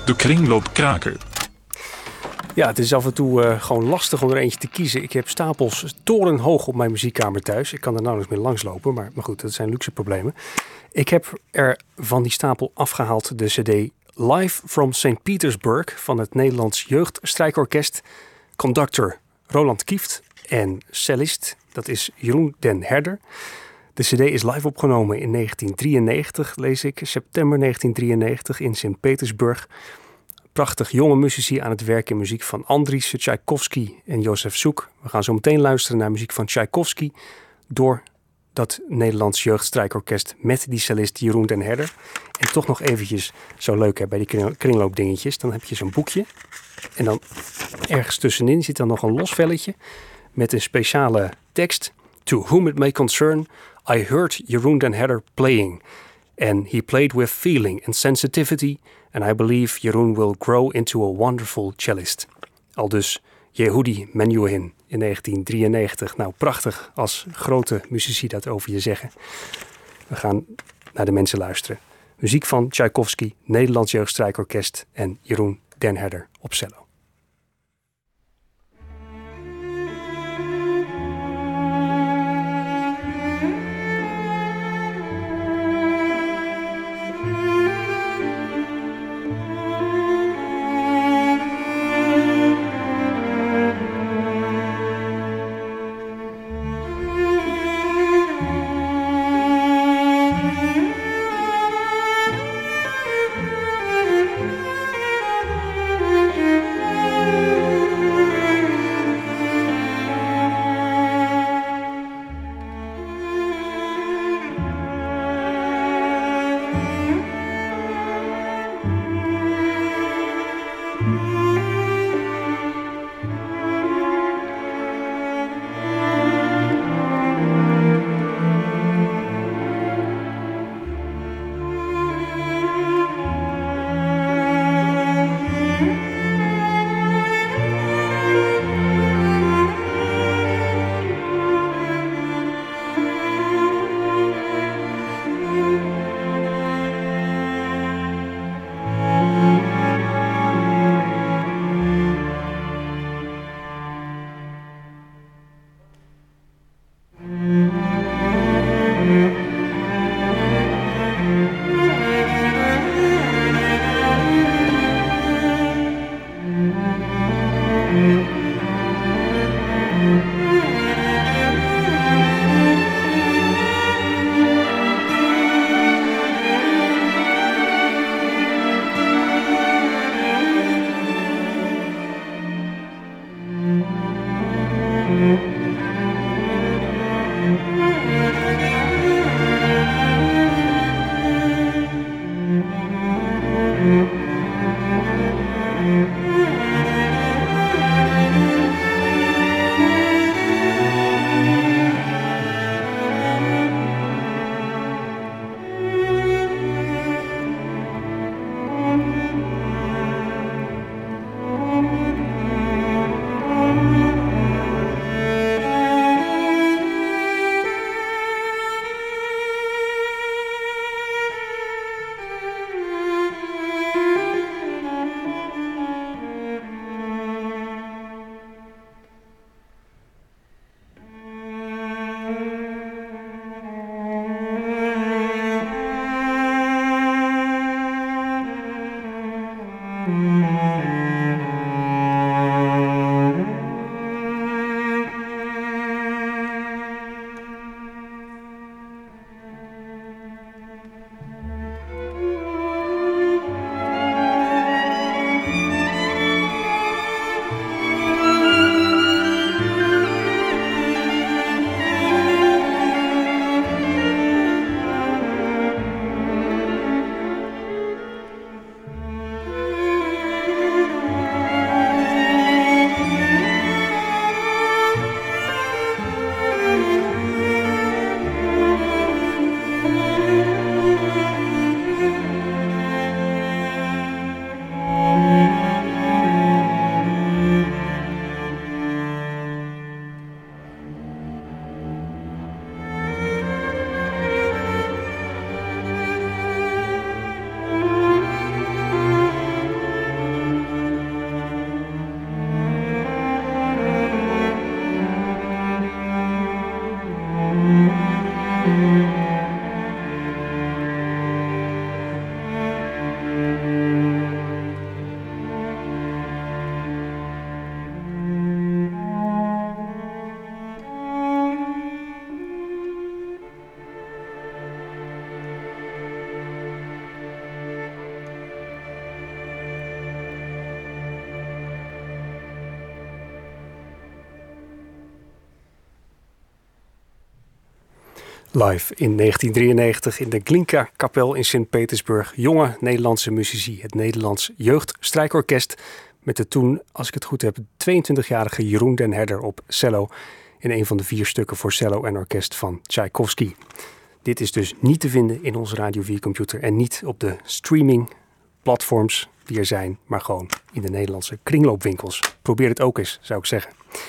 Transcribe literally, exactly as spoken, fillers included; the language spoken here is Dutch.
De kringloopkraker. Ja, het is af en toe uh, gewoon lastig om er eentje te kiezen. Ik heb stapels torenhoog op mijn muziekkamer thuis. Ik kan er nauwelijks meer langslopen, maar, maar goed, dat zijn luxe problemen. Ik heb er van die stapel afgehaald de cd Live from Saint Petersburg van het Nederlands Jeugdstrijkorkest. Conductor Roland Kieft en cellist, dat is Jeroen den Herder. De cd is live opgenomen in negentien drieënnegentig, lees ik, september negentien drieënnegentig in Sint-Petersburg. Prachtig jonge muzici aan het werk in muziek van Andries Tchaikovsky en Jozef Suk. We gaan zo meteen luisteren naar muziek van Tchaikovsky door dat Nederlands Jeugdstrijkorkest met die cellist Jeroen den Herder. En toch nog eventjes zo leuk hè, bij die kringloopdingetjes. Dan heb je zo'n boekje en dan ergens tussenin zit dan nog een los velletje met een speciale tekst. To whom it may concern, I heard Jeroen den Herder playing. And he played with feeling and sensitivity. And I believe Jeroen will grow into a wonderful cellist. Aldus Yehudi Menuhin in negentien drieënnegentig. Nou, prachtig als grote muzici dat over je zeggen. We gaan naar de mensen luisteren. Muziek van Tchaikovsky, Nederlands Jeugdstrijkorkest en Jeroen den Herder op cello. Thank you. Live in negentien drieënnegentig in de Glinka-kapel in Sint-Petersburg. Jonge Nederlandse muzici, het Nederlands Jeugdstrijkorkest. Met de toen, als ik het goed heb, tweeëntwintigjarige Jeroen den Herder op cello. In een van de vier stukken voor cello en orkest van Tchaikovsky. Dit is dus niet te vinden in onze Radio vier computer. En niet op de streaming platforms die er zijn. Maar gewoon in de Nederlandse kringloopwinkels. Probeer het ook eens, zou ik zeggen.